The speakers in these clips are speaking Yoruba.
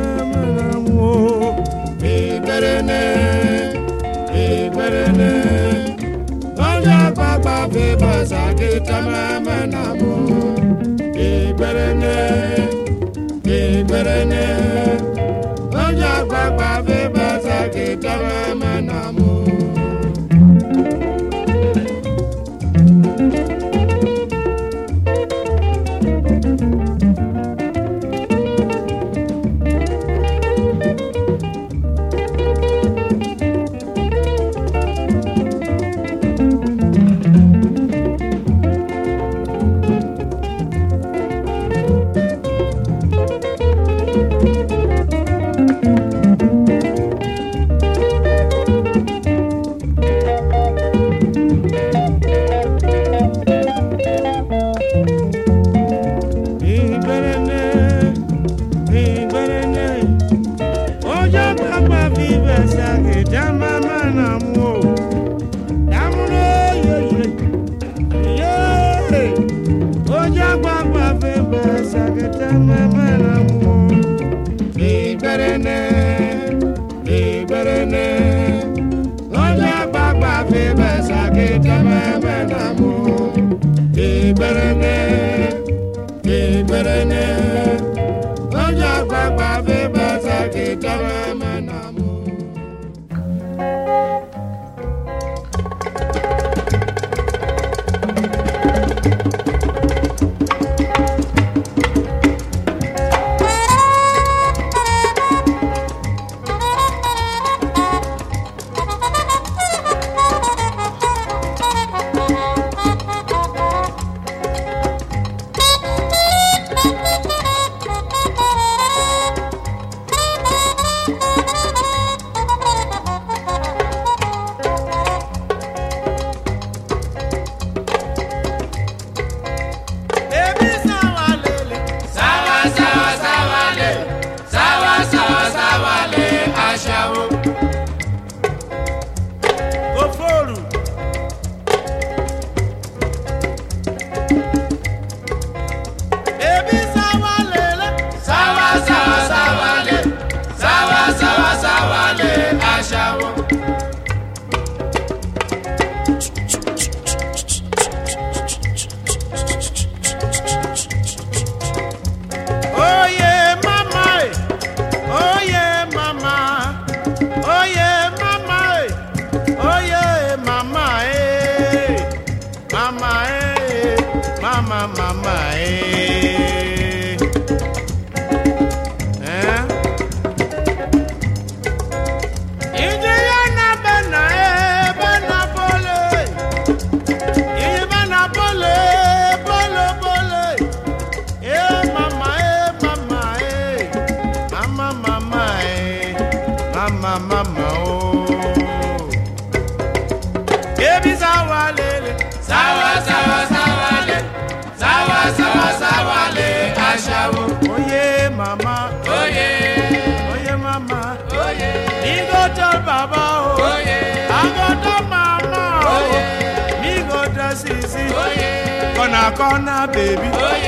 Kona baby,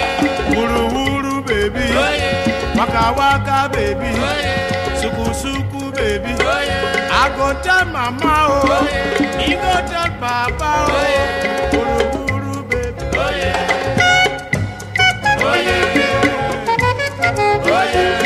wuru wuru baby, waka waka baby, suku suku baby. I go tell mama oh, he go tell papa oh, wuru wuru baby. Oh yeah, oh yeah, oh yeah.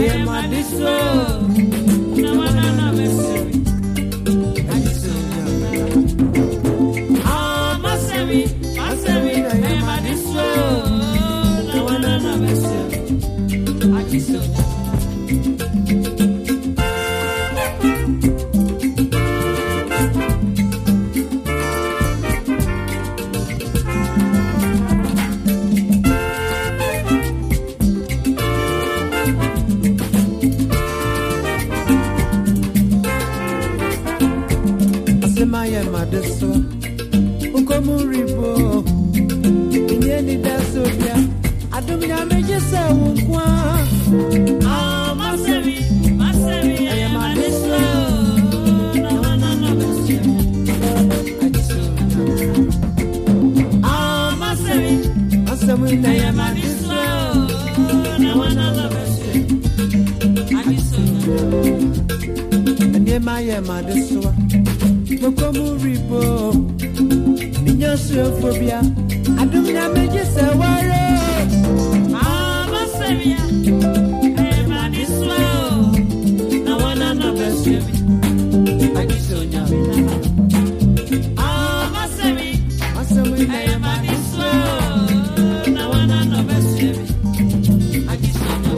am a diso. No one of us. Ah, Masami, I am a diso. No one of us. I diso. Maya Madeso, Ukomuribo, Inyeni Dasopia, Adumia Majesa Unkwa. Ah, Masemi, I am Madeso. No, ah, Masemi, I am Madeso. No, Maya Madeso. Mokomuribo Ninyosophobia Adumya Majesa Waro Ah Masavia Emadiswa Na wana na besemi Adisonya Ah Masavi Emadiswa Na wana na besemi Adisonya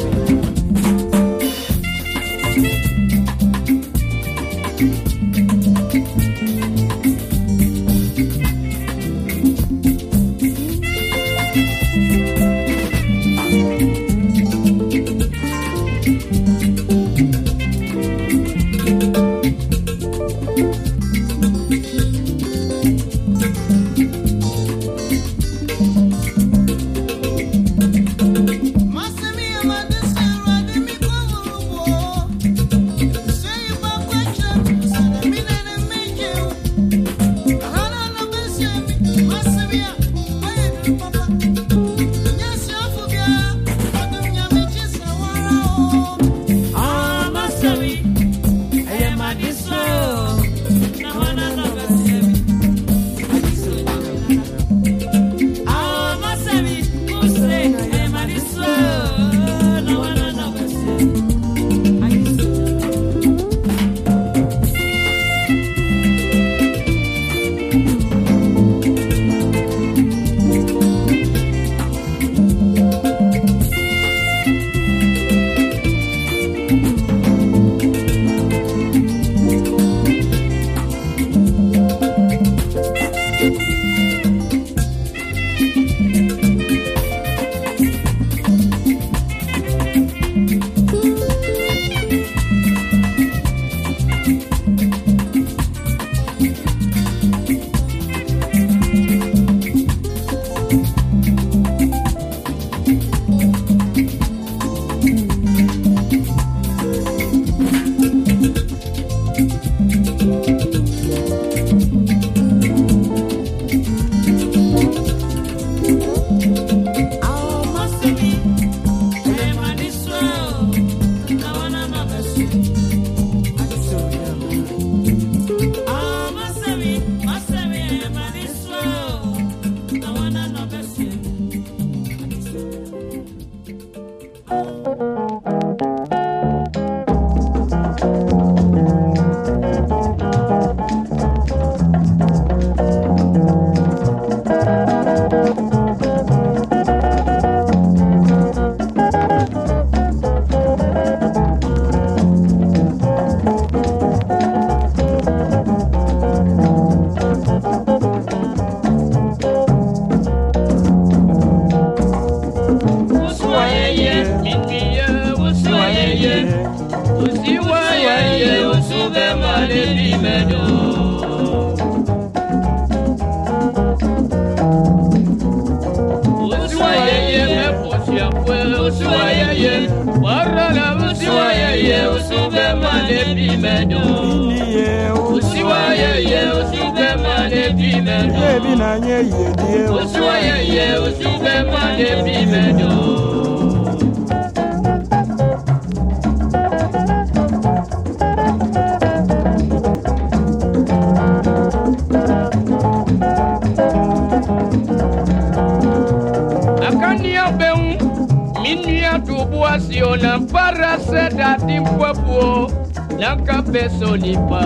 Akania beun minia tu buasiona para seda timpuapuo Nanka peso lipa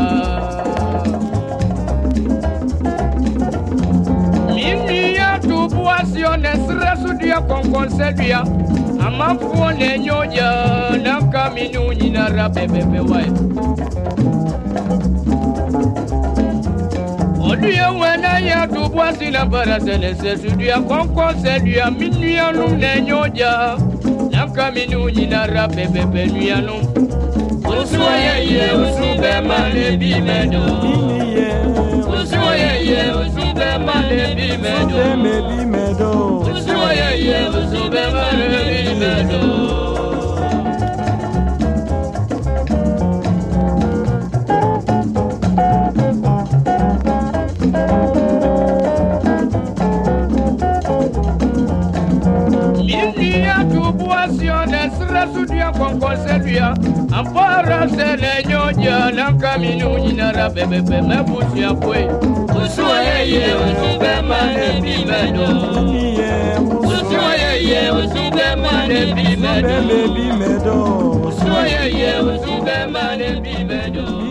Minia tu buasiones resudia con concedia Amafu ne nyoja Nanka minu nina rabebebe wae Odia wena ya tu buasina para senese sudia con concedia Minia num ne nyoja Nanka minu nina rabebebe nuyanum Usuye usube male bimedo Usuye usube male bimedo Usuye usube male bimedo Resudia con concedia Ampara se le nyoja Nanka minu nina rabebebe me busia kwe Usuye usube mane bimedo Usuye usube mane bimedo Usuye usube mane bimedo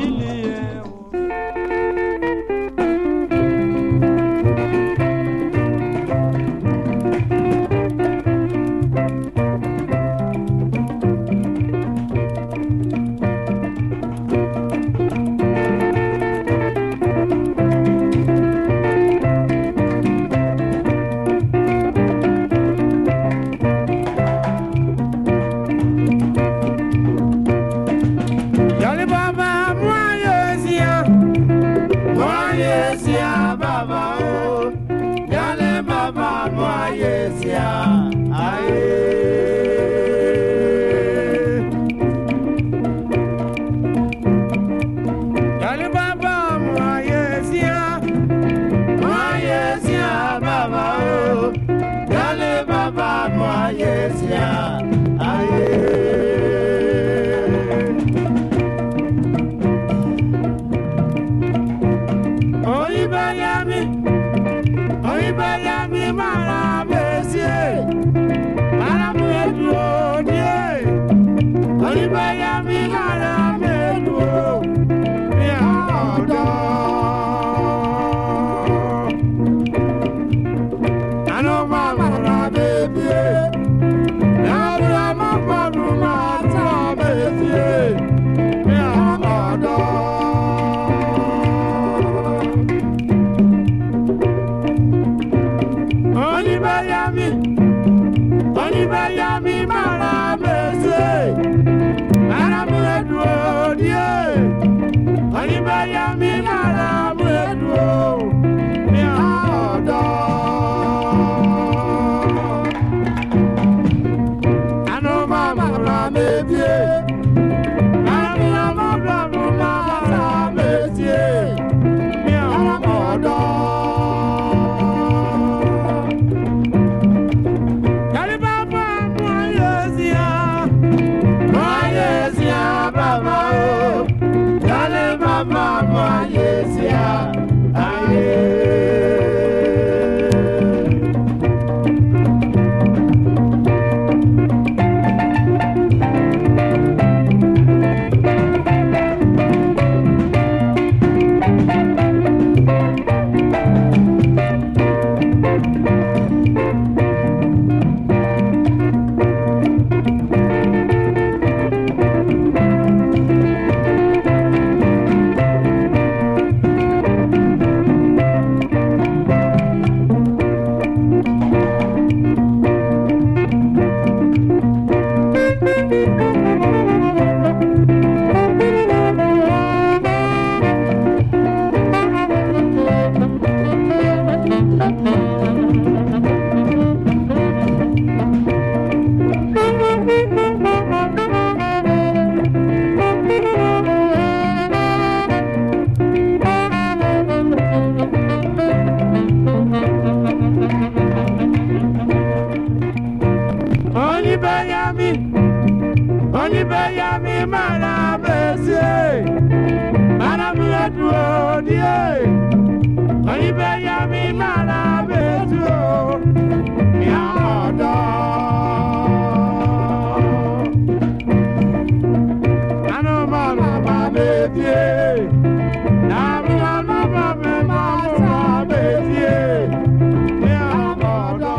betie. Na mama mama betie. Me amodo.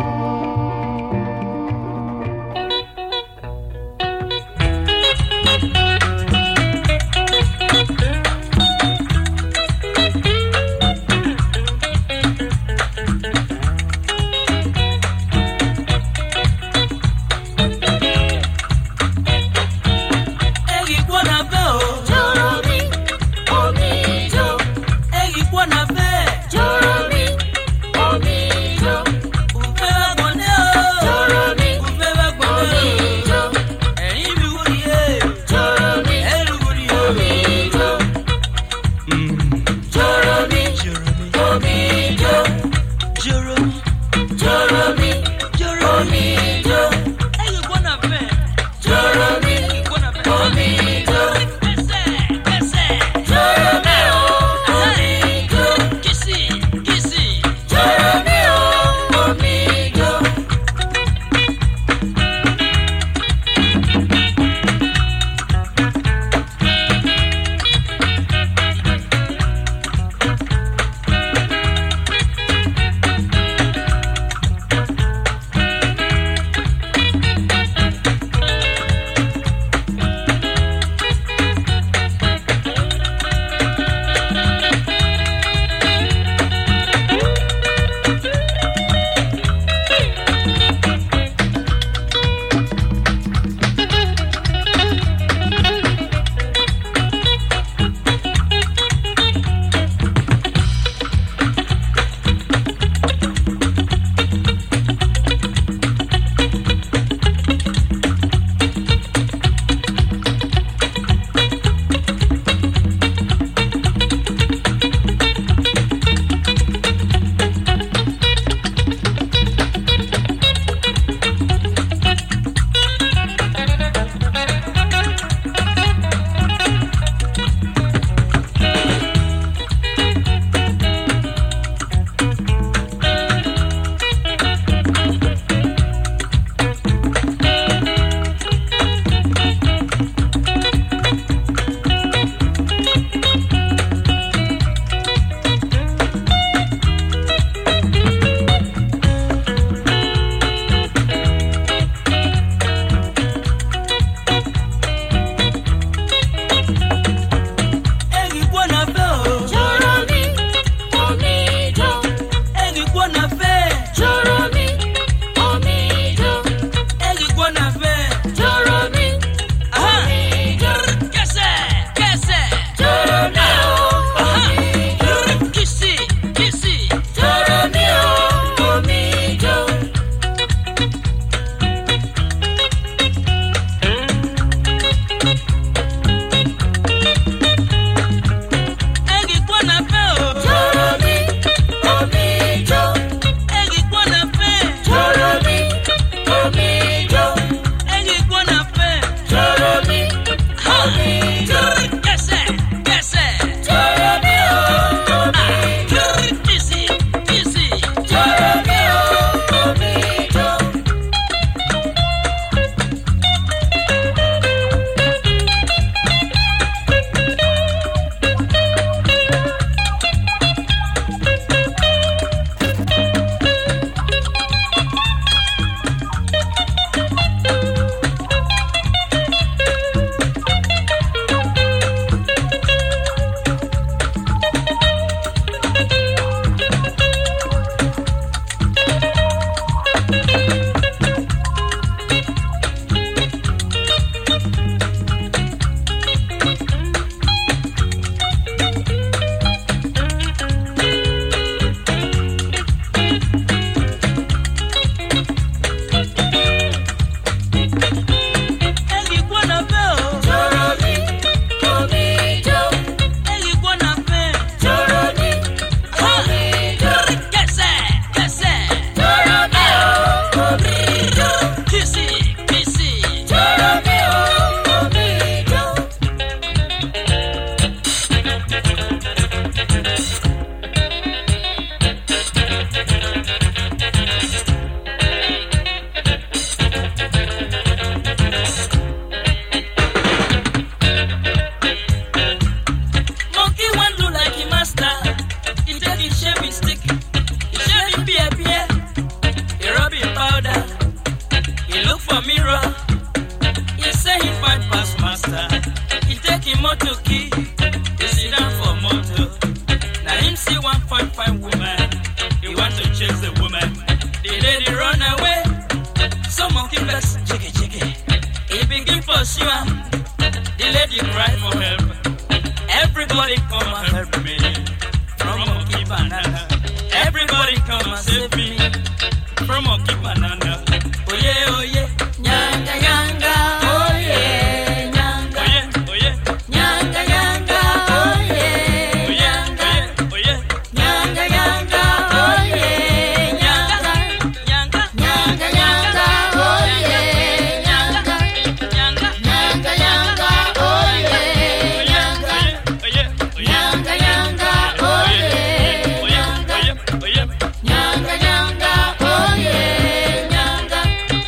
He take him motor key, he sit down for motor. Now him see one fine woman, he want to chase the woman. The lady run away, so monkey bless, jiggy. He begin pursue her, the lady cry for help. Everybody come and help me, from monkey banana. Everybody come and save me, from monkey banana. Oh yeah, nyanga nyanga. Oh yeah, nyanga. Oh yeah, nyanga nyanga. Oh yeah, nyanga. Oh yeah, nyanga nyanga. Oh yeah, nyanga nyanga. Nyanga nyanga. Oh yeah, nyanga nyanga. Nyanga nyanga. Oh yeah, nyanga. Oh yeah, nyanga nyanga. Oh yeah, nyanga. Oh yeah, nyanga nyanga. Oh yeah, nyanga.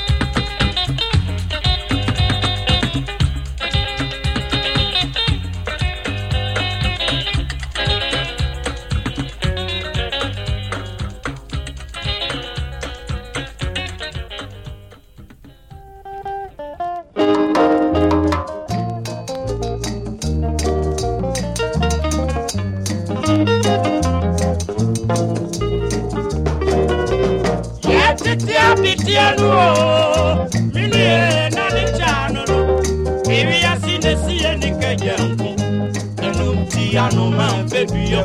Tiano, Minie, Nani Chano, maybe I see the sea and the Kayan, and Tiano, my baby.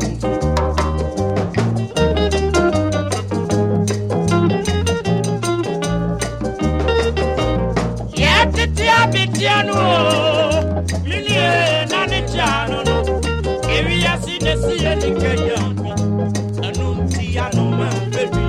Yet the Tiano, Minie, Nani Chano, maybe I see the sea and the Kayan, and Tiano, my baby.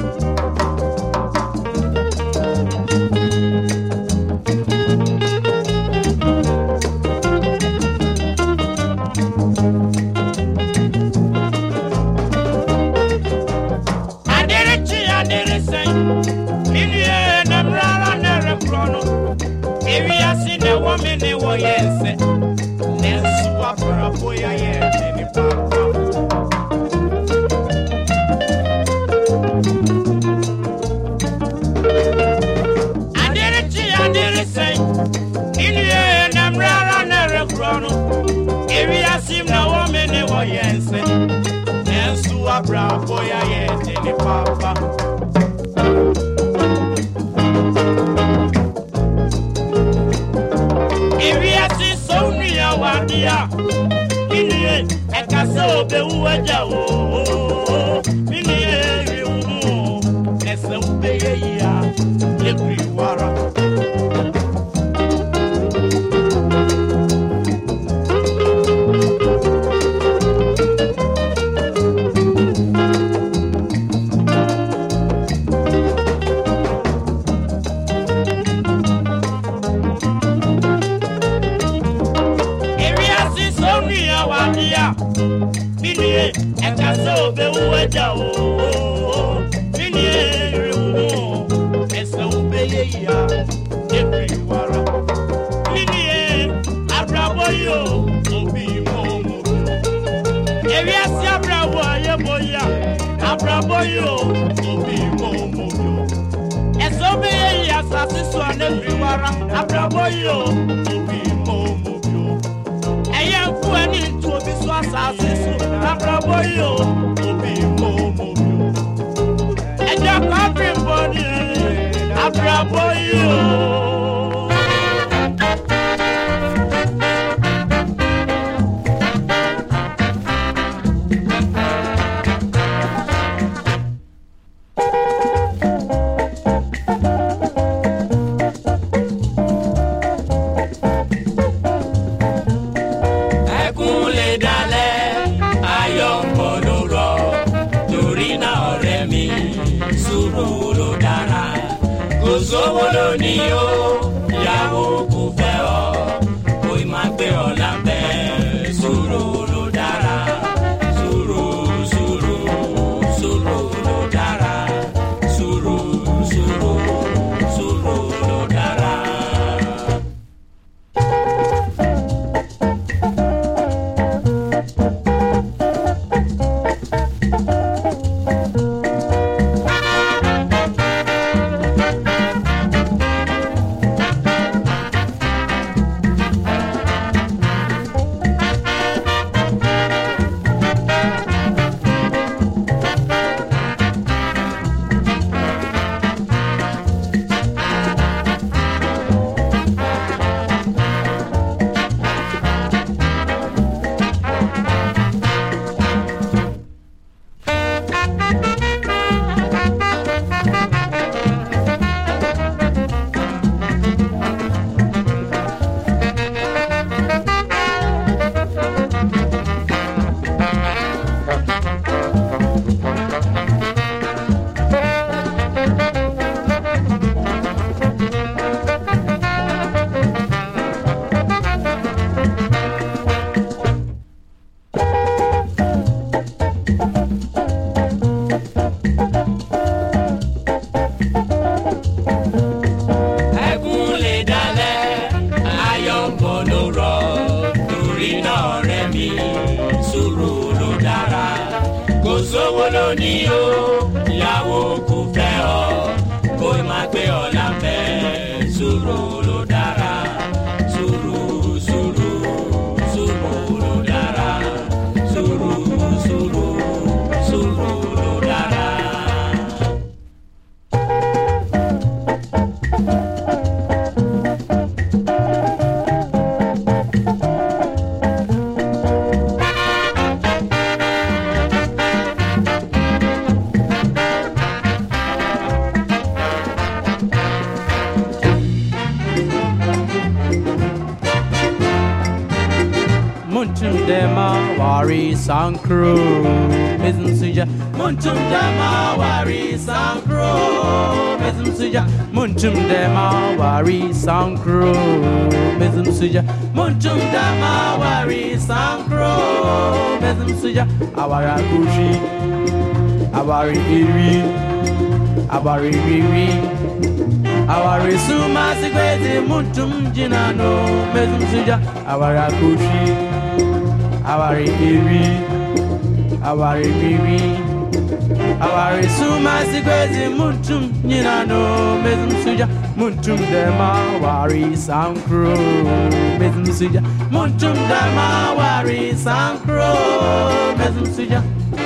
Bravo, yeah, any papa. If you see so near one dear, in a castle, the Uaja, let's obey everywhere. ní o ìyàwó kò fẹ́ ọ kó má gbé ọ lábẹ́ sùúrù ló dára sùúrù sùúrù sùúrù ló dára sùúrù sùúrù sùúrù ló dára. Munchum dema wari sankro Mezum suja Munchum dema wari sankro Mezum suja Munchum dema wari sankro Mezum suja Munchum dema wari sankro Mezum suja Awara kushi Awari iri Awari riri Awari suma sikwezi Munchum jinano Mezum suja Awara kushi Awari iri, awari riri, awari suma sikwezi muntum nyinano mezum suja muntum dema wari sankro mezum suja muntum dema wari sankro mezum suja.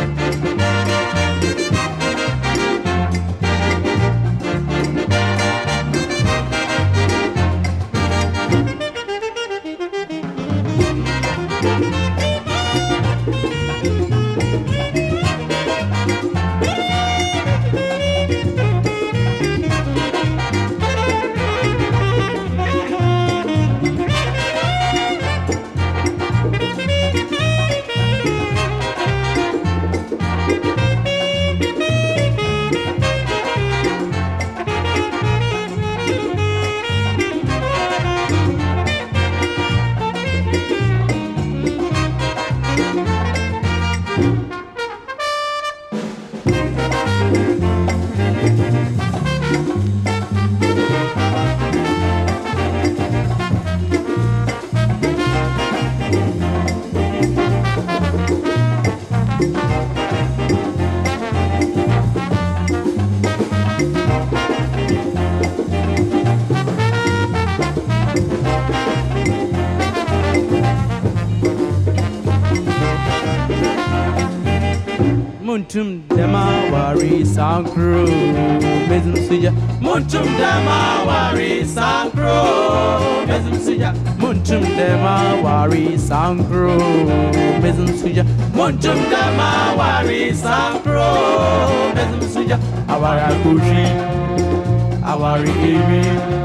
Muntum dema wari sankro mezum suja muntum dema wari sankro mezum suja muntum dema wari sankro mezum suja muntum dema wari sankro mezum suja awara kushi awari iri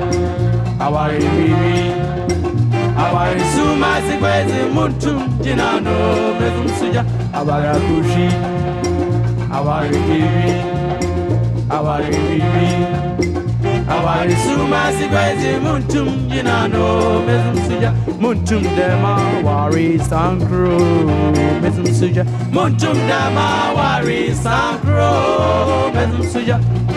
awari riri awari suma sikwezi muntum jinano mezum suja awara kushi awari iri, awari riri, awari suma sikwezi muntum jinano mezum suja muntum dema wari sankro mezum suja muntum dema wari sankro mezum suja.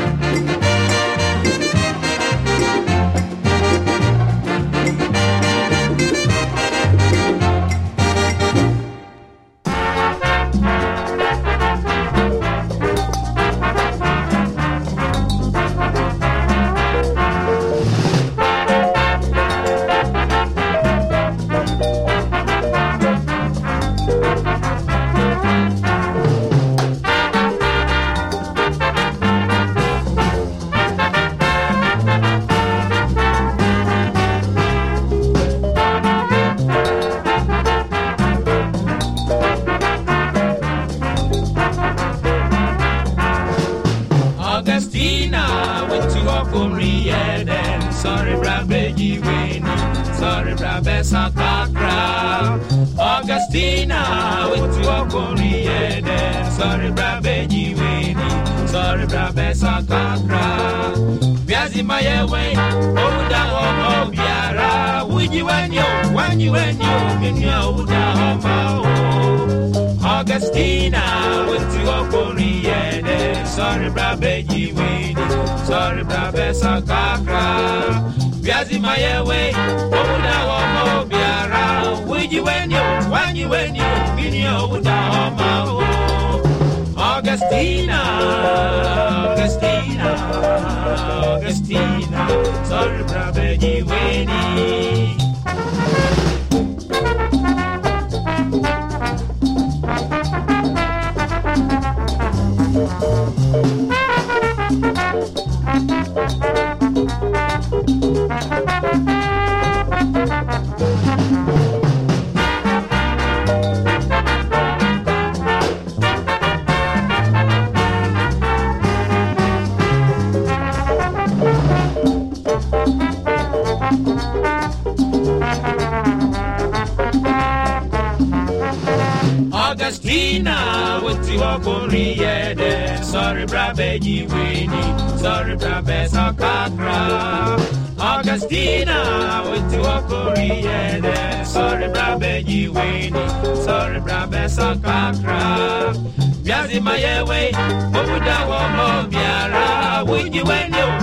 Sorry, Brabeji Winnie. Sorry, Brabesa Kakra. Augustina, with your Korean. Sorry, Brabeji Winnie. Sorry, Brabesa Kakra. Biazi my way. Oh, down, Biara. Would you when you, in your down, Augustina, with your Korean. Sorry, Brabeji Winnie. Sorry, Brabesa Kakra. Biazi my way. Oh, down, Biara. Would you when you, in your down, Augustina. Augustina, sorry, brother, you winning. Augustina, what you are going to sorry, brother, you winning. Sorry, brother, Sakakra. Augustina, what you are going to sorry, brother, you winning. Sorry, brother, Sakakra. Biazi my way, Buddha, Womo, Biara. When you,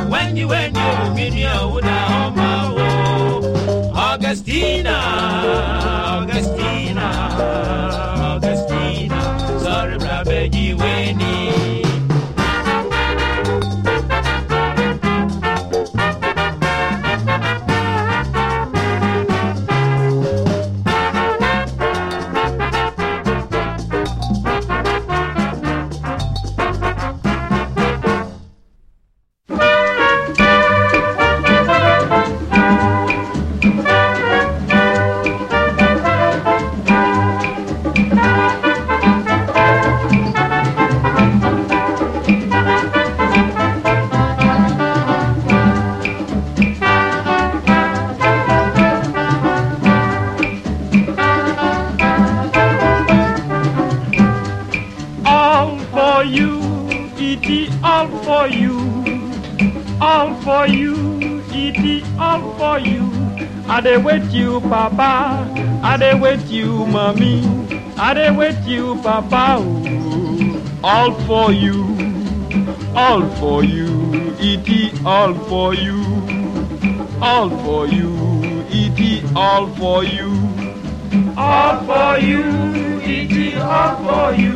Augustina, sorry, brother, you winning. I dey wait you, Papa. I dey wait you, Mommy. I dey wait you, Papa. Ooh. All for you, E.T. All for you, E.T. All for you, E.T. All for you,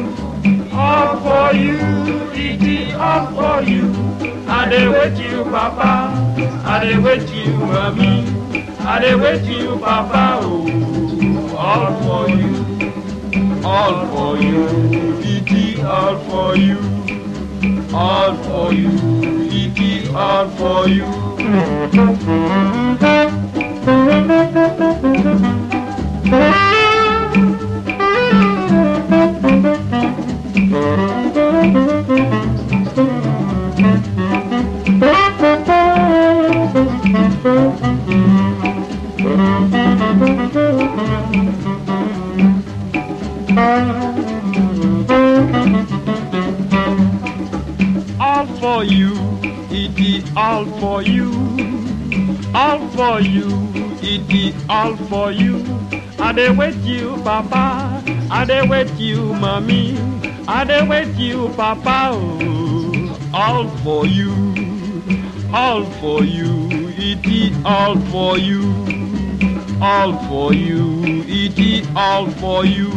E.T. All for you. I dey wait you, Papa. I dey wait you, Mommy. I dey wait you, Papa. Oh, all for you, E.T. All for you, E.T. All for you. All for you, E.T. All for you, E.T. All for you. I dey wait you, Papa. I dey wait you, Mommy. I dey wait you, Papa. Oh, all for you, E.T. All for you, E.T. All for you.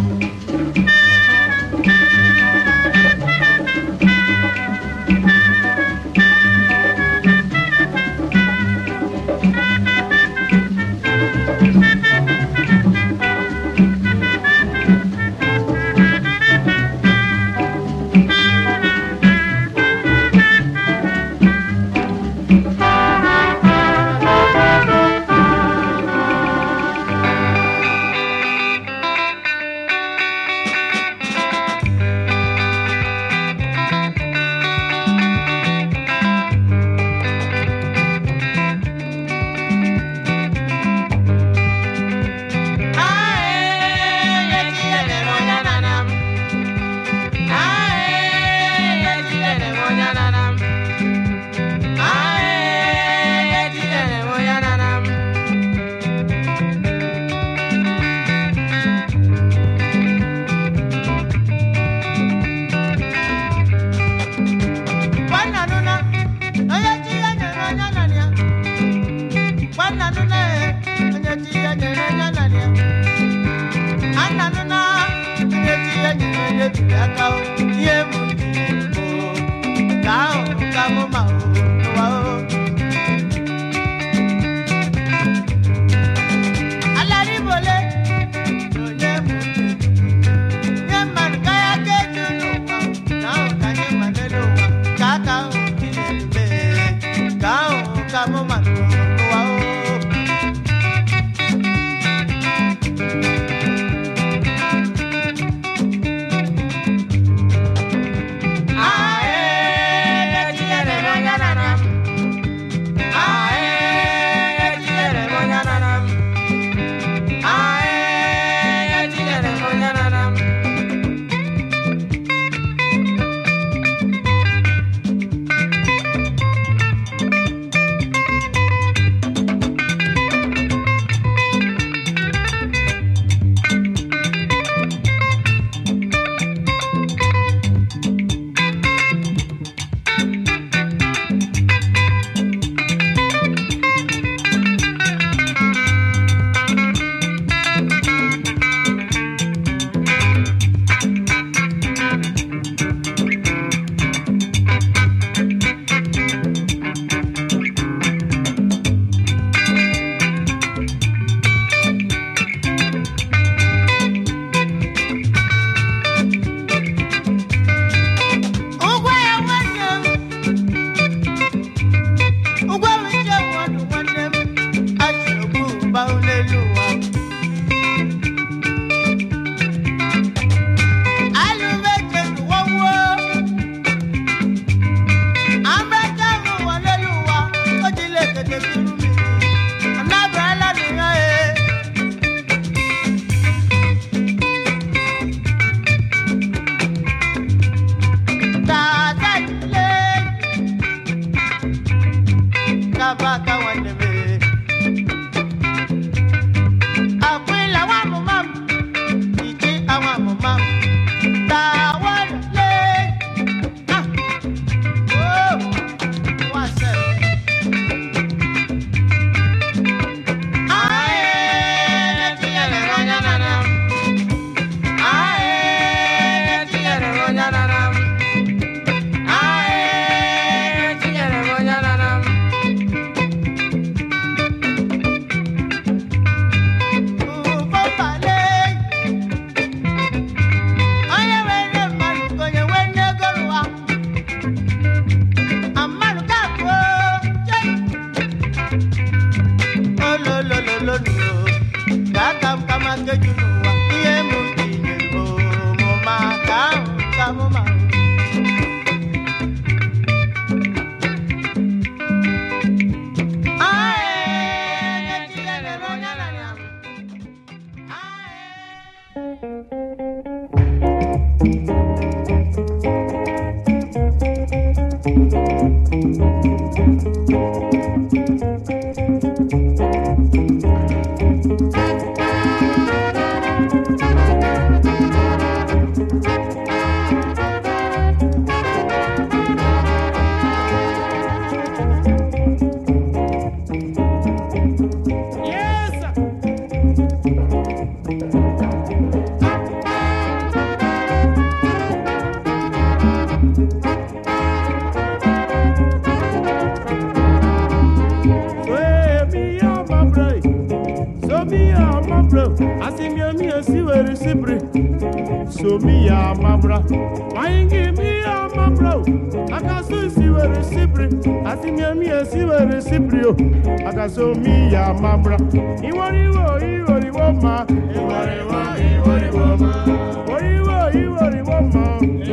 a silver sibri. So me ya mabra. Why give me a mabro? I can so silver sibri. I think me a silver sibrio. I can so me ya mabra. Iwori woma. Iwori woma. Iwori woma.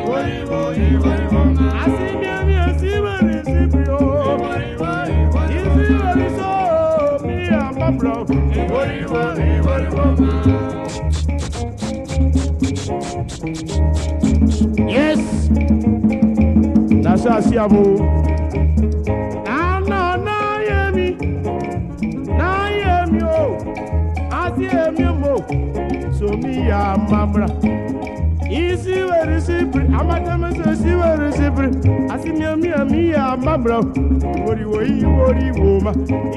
I see me a silver sibrio. Iwori so me a mabro. Iwori woma. Yes, that's how I see you. No, Yemi, oh, I see me more. So me, Mabra. Easy, very simple. I'm a damn so very simple. I see me, Mabra. What you woman.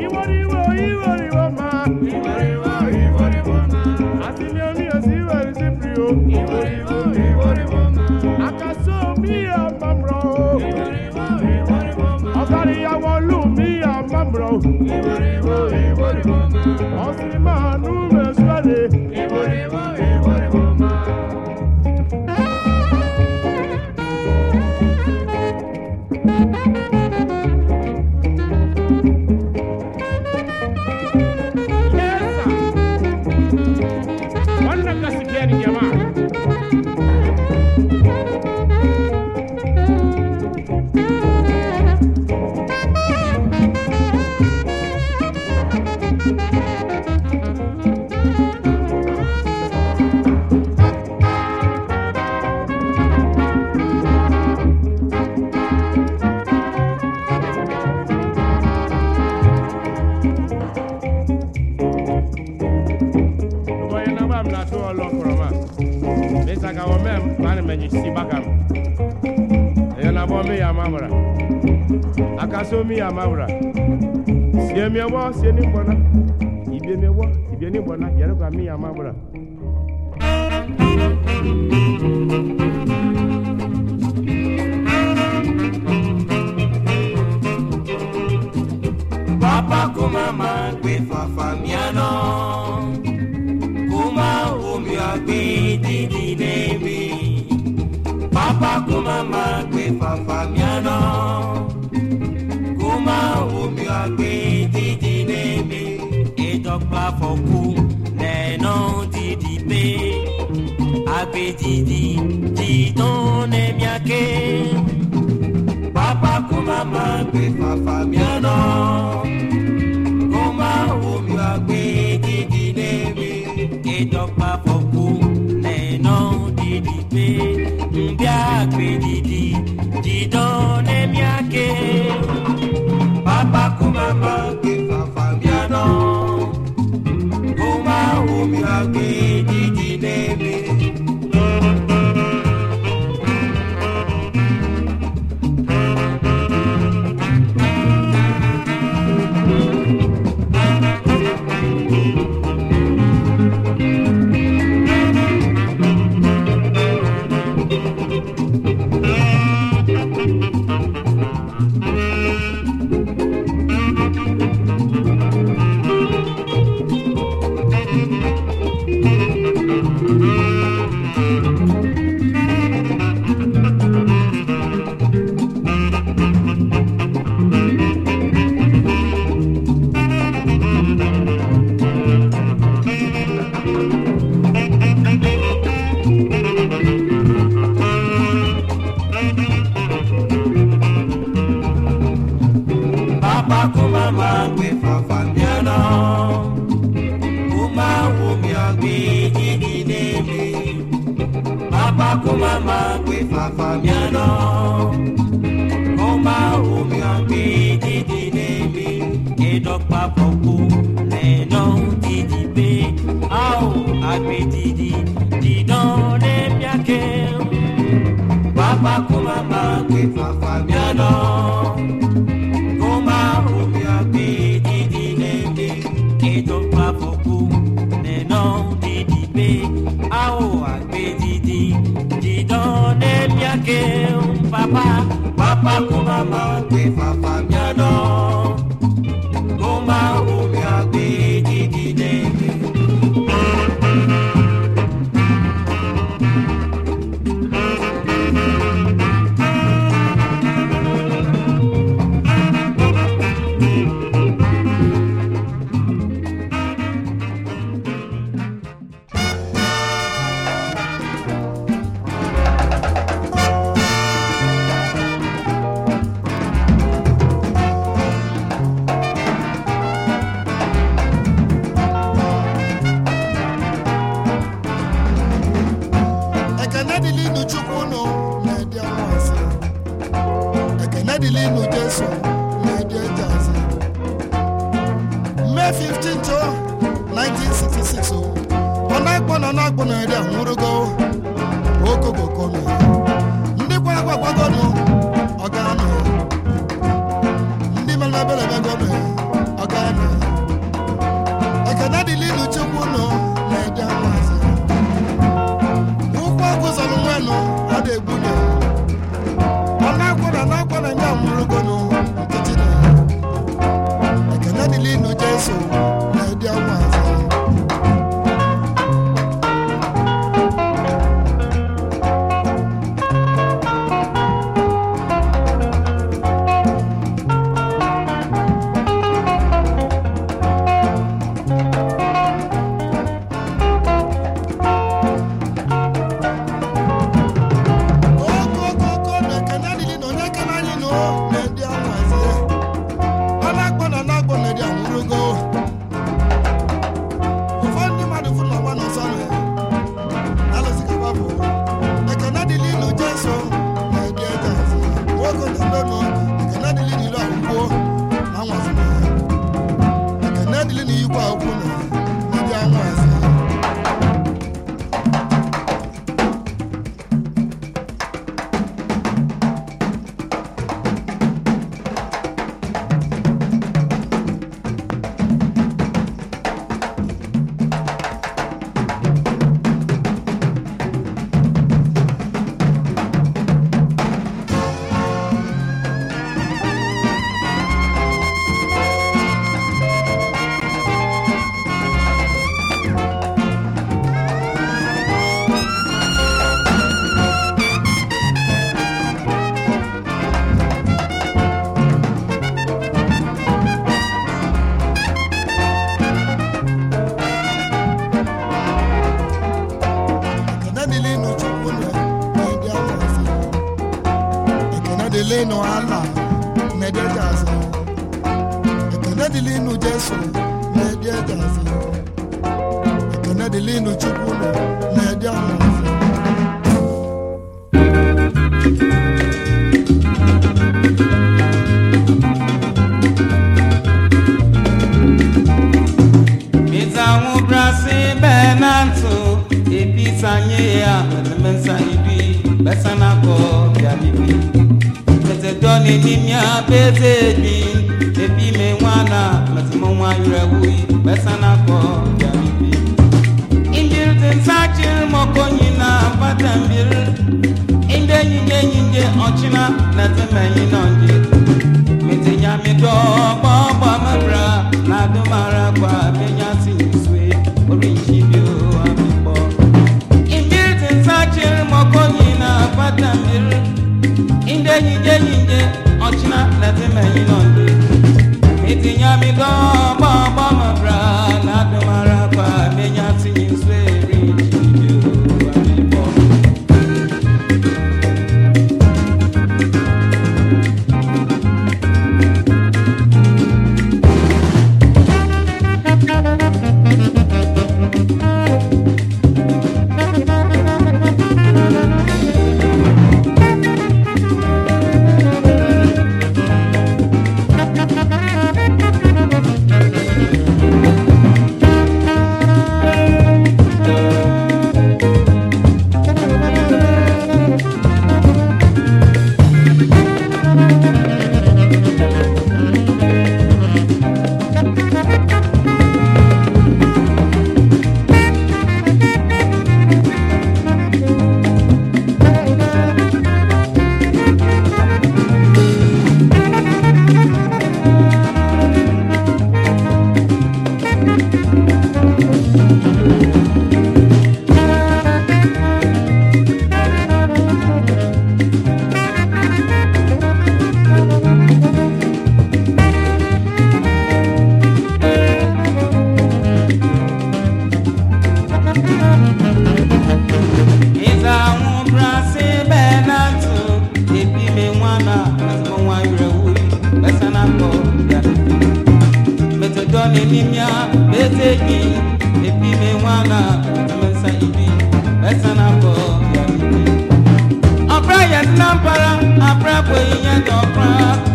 I see me, very simple. I can show me a mambro. I want to me a mambro. I'll see my numerous ready. Me a mabra. See me a war, see any bona. If you never, if you never, you look at me a mabra. Papa kumama kwe fafamiano. Kuma umya kwe didi nemi. Papa kumama kwe fafamiano. Kuma umi agbe didi nemi edokpa foku neno didi pe agbe didi didon nemi ake papa kuma magbe fafamiano kuma umi agbe didi nemi edokpa foku neno didi pe mbi agbe didi didon nemi ake Papa kumama ke fafamiano Kuma umi agbe didi nemi Kumama kwe fafamiano Kuma umi agbe didi nemi Edokpa foku neno didi pe Au agbe didi didon nemi ake Papa kumama kwe fafamiano Kuma umi agbe didi nemi Edokpa foku neno didi pe Au agbe didi didon nemi ake Papa kumama kwe fafamiano Kuma umi agbe didi nemi Dilino Jesu, my dear Jazzy. May 15th, 1966. On Akbon, Murugo, Okokono. Ndikwagono, Ogano. Ndimalabele Gono, Ogano. I cannot Dilino Chukuno, my dear Jazzy. Who was on Wano, Ade Buddha. Anakwana Murugono, Kitina. I cannot Dilino Jesu, my dear Jazzy. Dilino Allah, Media Jazzy. Dilino Jesu, Media Jazzy. Dilino Chukuno, Media Jazzy. Mizamu Brasi Benanto, Episanye, Mensa Ibi, Besanako, Yabibi. Doni nimya bezedi ebi me wana matimo wa yurewi besana ko jamibi injil den sachir mokonyi na patambir inde nyinge ochina na temenyi nonji mitenya mi do baba mabra na do mara kwa menya sinswe orinchi bio amipo injil den sachir mokonyi na patambir inde nyinge ochina lete meyi nonde itinya mi do baba mabra na do mara kwa menya sinswe rinchi amipo Nimia beteki epi me wana mensa ibi besana ko ya ibi abra ya nampara abra ko yen to pra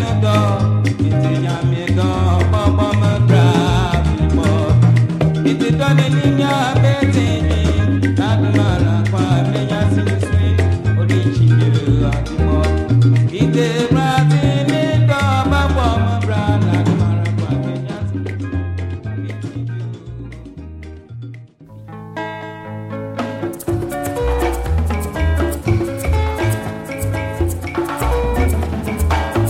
no door.